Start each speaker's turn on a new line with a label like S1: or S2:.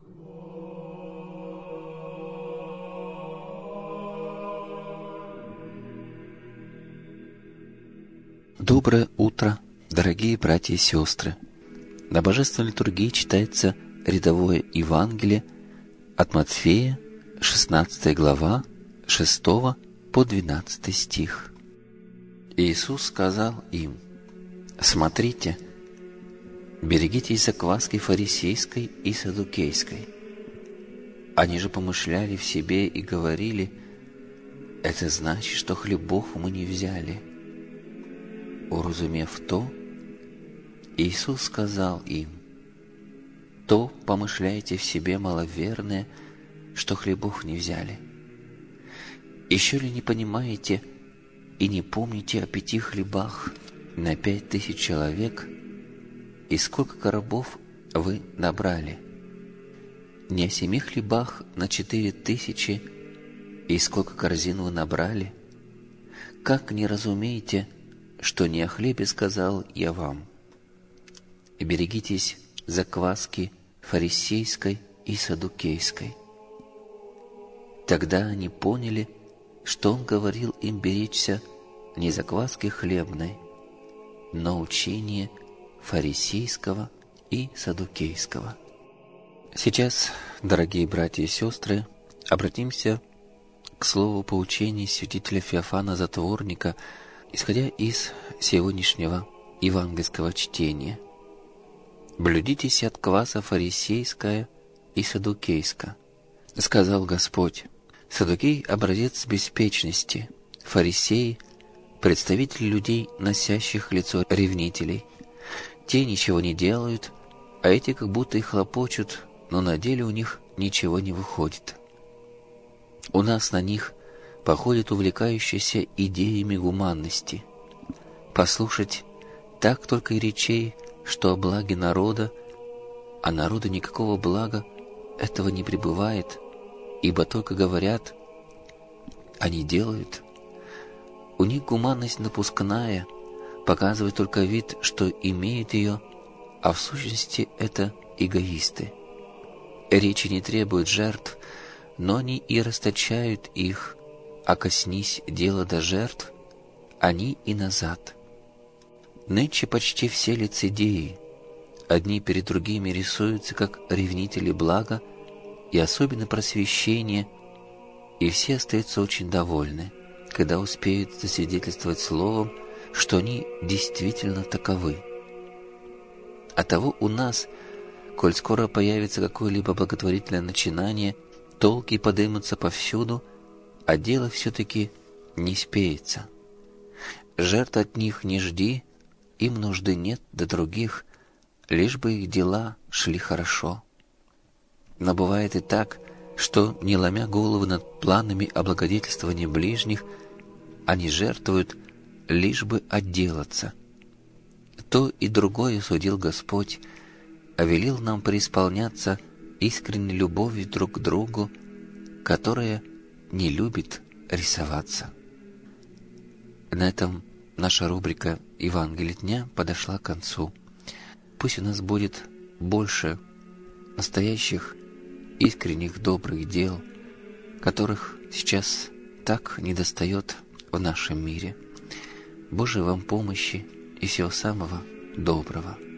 S1: Доброе утро, дорогие братья и сестры! На Божественной литургии читается рядовое Евангелие от Матфея, 16 глава, 6 по 12 стих. Иисус сказал им: «Смотрите, берегитесь закваски фарисейской и саддукейской». Они же помышляли в себе и говорили: «Это значит, что хлебов мы не взяли». Уразумев то, Иисус сказал им: «То помышляете в себе, маловерные, что хлебов не взяли. Еще ли не понимаете и не помните о 5 хлебах на 5000 человек, и сколько коробов вы набрали? Не о 7 хлебах на 4000, и сколько корзин вы набрали? Как не разумеете, что не о хлебе сказал я вам? Берегитесь закваски фарисейской и саддукейской». Тогда они поняли, что Он говорил им беречься не закваски хлебной, но учения фарисейского и саддукейского. Сейчас, дорогие братья и сестры, обратимся к слову поучений святителя Феофана Затворника, исходя из сегодняшнего евангельского чтения. «Блюдитесь от кваса фарисейская и саддукейска, сказал Господь. Саддукей — образец беспечности, фарисеи — представители людей, носящих лицо ревнителей. Те ничего не делают, а эти как будто и хлопочут, но на деле у них ничего не выходит. У нас на них походят увлекающиеся идеями гуманности. Послушать так только и речей, что о благе народа, а народу никакого блага этого не пребывает, ибо только говорят, а не делают. У них гуманность напускная, показывает только вид, что имеют ее, а в сущности это эгоисты. Речи не требуют жертв, но они и расточают их, а коснись дело до жертв, они и назад. Нынче почти все лицедеи, одни перед другими рисуются как ревнители блага и особенно просвещения, и все остаются очень довольны, когда успеют засвидетельствовать словом, что они действительно таковы. Оттого у нас, коль скоро появится какое-либо благотворительное начинание, толки подымутся повсюду, а дело все-таки не спеется. Жертв от них не жди, им нужды нет до других, лишь бы их дела шли хорошо. Но бывает и так, что, не ломя головы над планами облагодетельствования ближних, они жертвуют, лишь бы отделаться. То и другое судил Господь, а велел нам преисполняться искренней любовью друг к другу, которая не любит рисоваться. На этом наша рубрика «Евангелие дня» подошла к концу. Пусть у нас будет больше настоящих, искренних, добрых дел, которых сейчас так недостает в нашем мире. Божией вам помощи и всего самого доброго.